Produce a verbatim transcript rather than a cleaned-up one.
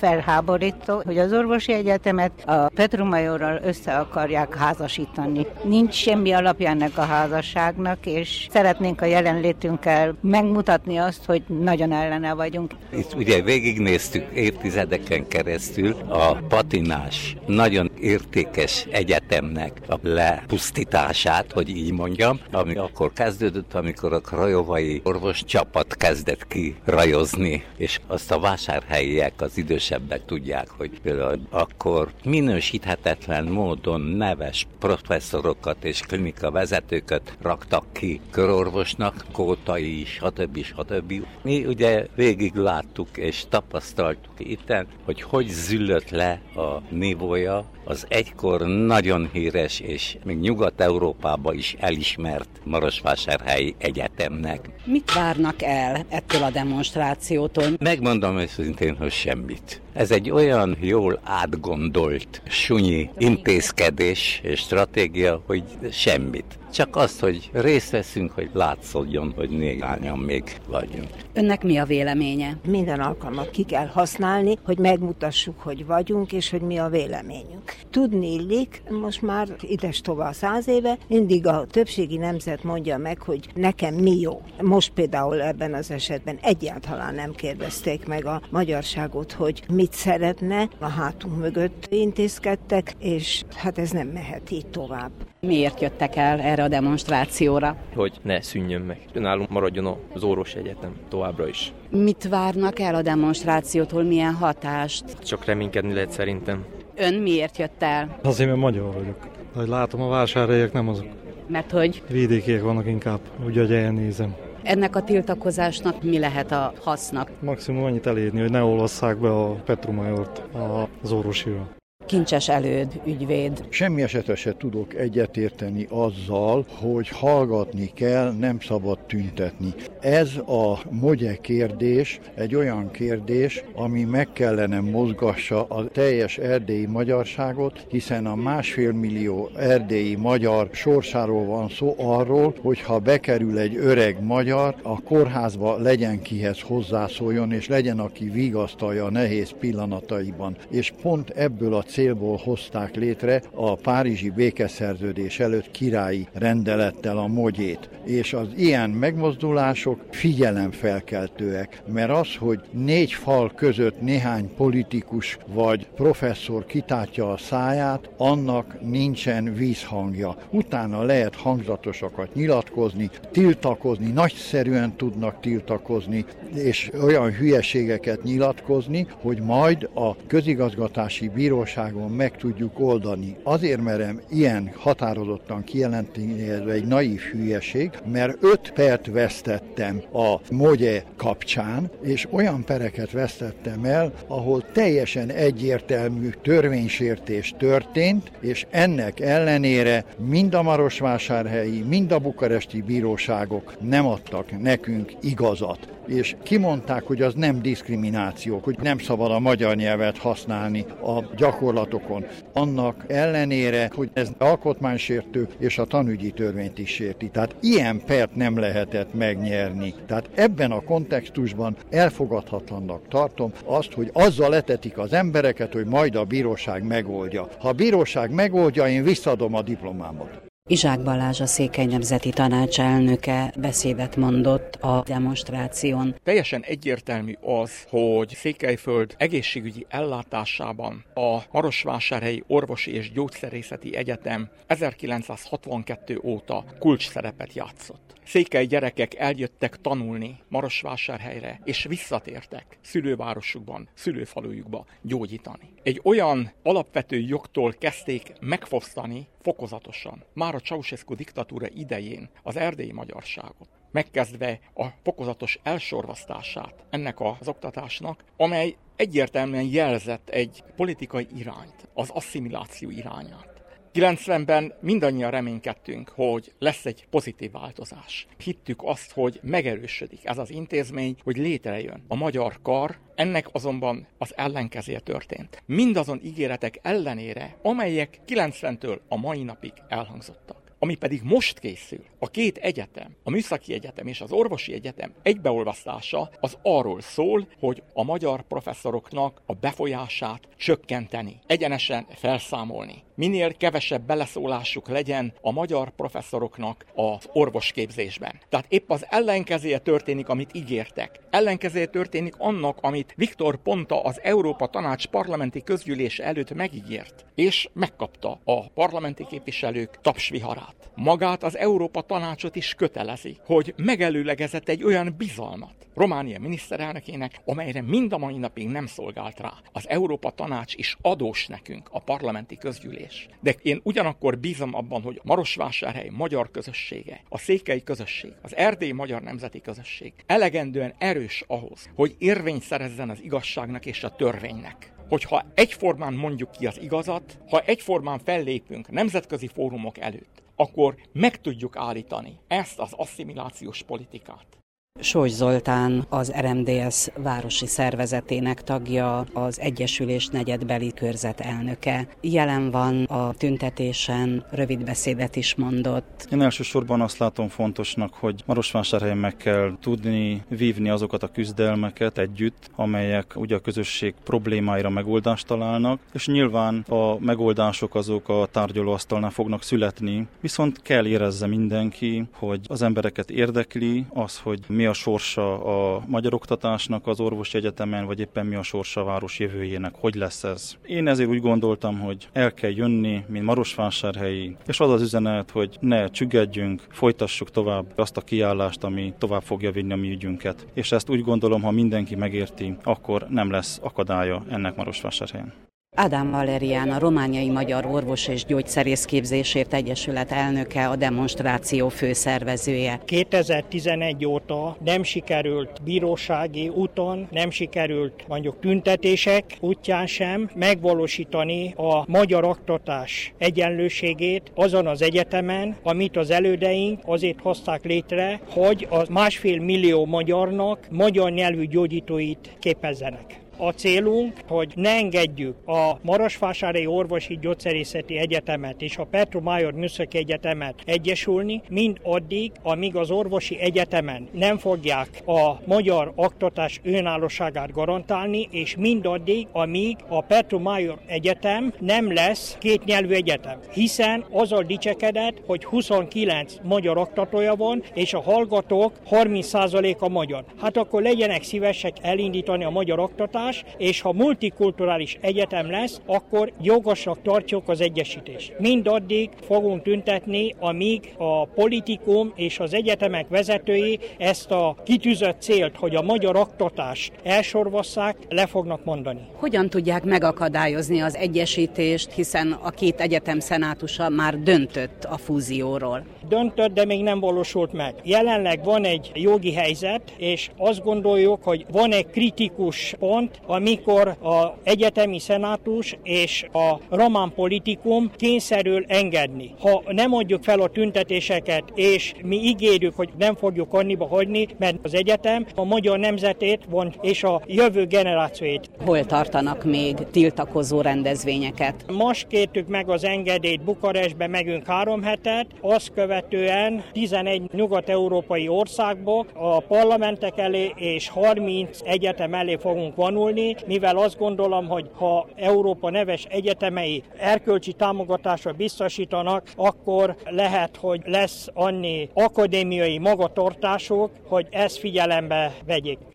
felháborító, hogy az orvosi egyetemet a Petromajorral össze akarják házasítani. Nincs semmi alapja ennek a házasságnak, és szeretnénk a jelenlétünkkel megmutatni azt, hogy nagyon ellene vagyunk. Itt ugye végignéztük évtizedeken keresztül a patinás, nagyon értékes egyetemnek a lepusztítását, hogy így mondjam, ami akkor kezdődött, amikor a krajovai orvos csapat kezdett ki rajozni, és azt a vásárhelyiek, az idősebbek tudják, hogy például akkor minősíthetetlen módon neves professzorokat és klinikavezetőket raktak ki körorvosnak, Kótai, stb. stb. Mi ugye végig láttuk és tapasztaltuk itten, hogy hogy züllött le a nívója az egykor nagyon híres és még Nyugat-Európában is elismert Marosvásárhelyi Egyetemnek. Mit várnak el ettől a demonstrációtól? Megmondom őszintén, hogy semmit. Ez egy olyan jól átgondolt, sunyi intézkedés és stratégia, hogy semmit. Csak azt, hogy részt veszünk, hogy látszódjon, hogy néhányan még vagyunk. Önnek mi a véleménye? Minden alkalmat ki kell használni, hogy megmutassuk, hogy vagyunk, és hogy mi a véleményünk. Tudni illik, most már ides tovább száz éve, mindig a többségi nemzet mondja meg, hogy nekem mi jó. Most például ebben az esetben egyáltalán nem kérdezték meg a magyarságot, hogy mit szeretne, a hátunk mögött intézkedtek, és hát ez nem mehet így tovább. Miért jöttek el erre a demonstrációra? Hogy ne szűnjön meg. Nálunk maradjon az orvosi egyetem továbbra is. Mit várnak el a demonstrációtól, milyen hatást? Csak reménykedni lehet szerintem. Ön miért jött el? Azért, mert magyar vagyok. Hogy látom, a vásárhelyiek nem azok. Mert hogy? Vidékiek vannak inkább, úgy, hogy elnézem. Ennek a tiltakozásnak mi lehet a hasznak? Maximum annyit elérni, hogy ne olvasszák be a Petromajort az orvosira. Kincses Előd, ügyvéd. Semmi esetre se tudok egyetérteni azzal, hogy hallgatni kell, nem szabad tüntetni. Ez a mogye kérdés egy olyan kérdés, ami meg kellene mozgassa a teljes erdélyi magyarságot, hiszen a másfél millió erdélyi magyar sorsáról van szó, arról, hogy ha bekerül egy öreg magyar, a kórházba legyen kihez hozzászóljon, és legyen, aki vigasztalja a nehéz pillanataiban. És pont ebből a célból hozták létre a párizsi békeszerződés előtt királyi rendelettel a mogyét. És az ilyen megmozdulások figyelemfelkeltőek, mert az, hogy négy fal között néhány politikus vagy professzor kitátja a száját, annak nincsen vízhangja. Utána lehet hangzatosakat nyilatkozni, tiltakozni, nagyszerűen tudnak tiltakozni, és olyan hülyeségeket nyilatkozni, hogy majd a közigazgatási bíróságon meg tudjuk oldani. Azért merem ilyen határozottan kijelenteni, ez egy naív hülyeség, mert öt pert vesztettem a mogye kapcsán, és olyan pereket vesztettem el, ahol teljesen egyértelmű törvénysértés történt, és ennek ellenére mind a marosvásárhelyi, mind a bukaresti bíróságok nem adtak nekünk igazat. És kimondták, hogy az nem diszkrimináció, hogy nem szabad a magyar nyelvet használni a gyakorlatokon. Annak ellenére, hogy ez alkotmánysértő és a tanügyi törvényt is sérti. Tehát ilyen pert nem lehetett megnyerni. Tehát ebben a kontextusban elfogadhatatlannak tartom azt, hogy azzal letetik az embereket, hogy majd a bíróság megoldja. Ha a bíróság megoldja, én visszadom a diplomámat. Izsák Balázs, a Székely Nemzeti Tanács elnöke beszédet mondott a demonstráción. Teljesen egyértelmű az, hogy Székelyföld egészségügyi ellátásában a Marosvásárhelyi Orvosi és Gyógyszerészeti Egyetem ezerkilencszázhatvankettő óta kulcsszerepet játszott. Székely gyerekek eljöttek tanulni Marosvásárhelyre, és visszatértek szülővárosukban, szülőfalujukba gyógyítani. Egy olyan alapvető jogtól kezdték megfosztani fokozatosan, már a Ceausescu diktatúra idején az erdélyi magyarságot, megkezdve a fokozatos elsorvasztását ennek az oktatásnak, amely egyértelműen jelzett egy politikai irányt, az asszimiláció irányát. kilencvenben mindannyian reménykedtünk, hogy lesz egy pozitív változás. Hittük azt, hogy megerősödik ez az intézmény, hogy létrejön a magyar kar, ennek azonban az ellenkezője történt. Mindazon ígéretek ellenére, amelyek kilencventől a mai napig elhangzottak. Ami pedig most készül, a két egyetem, a Műszaki Egyetem és az Orvosi Egyetem egybeolvasztása, az arról szól, hogy a magyar professzoroknak a befolyását csökkenteni, egyenesen felszámolni. Minél kevesebb beleszólásuk legyen a magyar professzoroknak az orvosképzésben. Tehát épp az ellenkezője történik, amit ígértek. Ellenkezője történik annak, amit Viktor Ponta az Európa Tanács parlamenti közgyűlése előtt megígért, és megkapta a parlamenti képviselők tapsviharát. Magát az Európa Tanácsot is kötelezi, hogy megelőlegezett egy olyan bizalmat Románia miniszterelnökének, amelyre mind a mai napig nem szolgált rá. Az Európa Tanács is adós nekünk, a parlamenti közgyűlés. De én ugyanakkor bízom abban, hogy Marosvásárhely magyar közössége, a székely közösség, az erdélyi magyar nemzeti közösség elegendően erős ahhoz, hogy érvényt szerezzen az igazságnak és a törvénynek. Hogyha egyformán mondjuk ki az igazat, ha egyformán fellépünk nemzetközi fórumok előtt, akkor meg tudjuk állítani ezt az asszimilációs politikát. Sós Zoltán, az er em dé es városi szervezetének tagja, az Egyesülés negyedbeli körzet elnöke. Jelen van a tüntetésen, rövid beszédet is mondott. Én elsősorban azt látom fontosnak, hogy Marosvásárhelyen meg kell tudni vívni azokat a küzdelmeket együtt, amelyek ugye a közösség problémáira megoldást találnak, és nyilván a megoldások azok a tárgyalóasztalnál fognak születni, viszont kell érezze mindenki, hogy az embereket érdekli az, hogy mi a sorsa a magyar oktatásnak az orvosi egyetemen, vagy éppen mi a sorsa a város jövőjének, hogy lesz ez. Én ezért úgy gondoltam, hogy el kell jönni, mint marosvásárhelyi, és az az üzenet, hogy ne csüggedjünk, folytassuk tovább azt a kiállást, ami tovább fogja vinni a mi ügyünket. És ezt úgy gondolom, ha mindenki megérti, akkor nem lesz akadálya ennek Marosvásárhelyen. Ádám Valerián, a Romániai Magyar Orvos és Gyógyszerész Képzésért Egyesület elnöke, a demonstráció főszervezője. kétezer-tizenegy óta nem sikerült bírósági úton, nem sikerült mondjuk tüntetések útján sem megvalósítani a magyar oktatás egyenlőségét azon az egyetemen, amit az elődeink azért hozták létre, hogy a másfél millió magyarnak magyar nyelvű gyógyítóit képezzenek. A célunk, hogy ne engedjük a Marosvásárhelyi Orvosi Gyógyszerészeti Egyetemet és a Petru Major Műszaki Egyetemet egyesülni, mind addig, amíg az orvosi egyetemen nem fogják a magyar oktatás önállóságát garantálni, és mindaddig, amíg a Petru Major Egyetem nem lesz kétnyelvű egyetem. Hiszen azzal dicsekedett, hogy huszonkilenc magyar oktatója van, és a hallgatók harminc százaléka magyar. Hát akkor legyenek szívesek elindítani a magyar oktatást, és ha multikulturális egyetem lesz, akkor jogosnak tartjuk az egyesítést. Mindaddig fogunk tüntetni, amíg a politikum és az egyetemek vezetői ezt a kitűzött célt, hogy a magyar oktatást elsorvasszák, le fognak mondani. Hogyan tudják megakadályozni az egyesítést, hiszen a két egyetem szenátusa már döntött a fúzióról? Döntött, de még nem valósult meg. Jelenleg van egy jogi helyzet, és azt gondoljuk, hogy van egy kritikus pont, amikor az egyetemi szenátus és a román politikum kényszerül engedni. Ha nem adjuk fel a tüntetéseket, és mi ígérjük, hogy nem fogjuk anniba hagyni, mert az egyetem a magyar nemzetét van, és a jövő generációit. Hol tartanak még tiltakozó rendezvényeket? Most kértük meg az engedélyt Bukarestbe, megünk három hetet, azt követően tizenegy nyugat-európai országból a parlamentek elé és harminc egyetem elé fogunk vonulni, mivel azt gondolom, hogy ha Európa neves egyetemei erkölcsi támogatásra biztosítanak, akkor lehet, hogy lesz annyi akadémiai magatartásuk, hogy ezt figyelembe vegyék.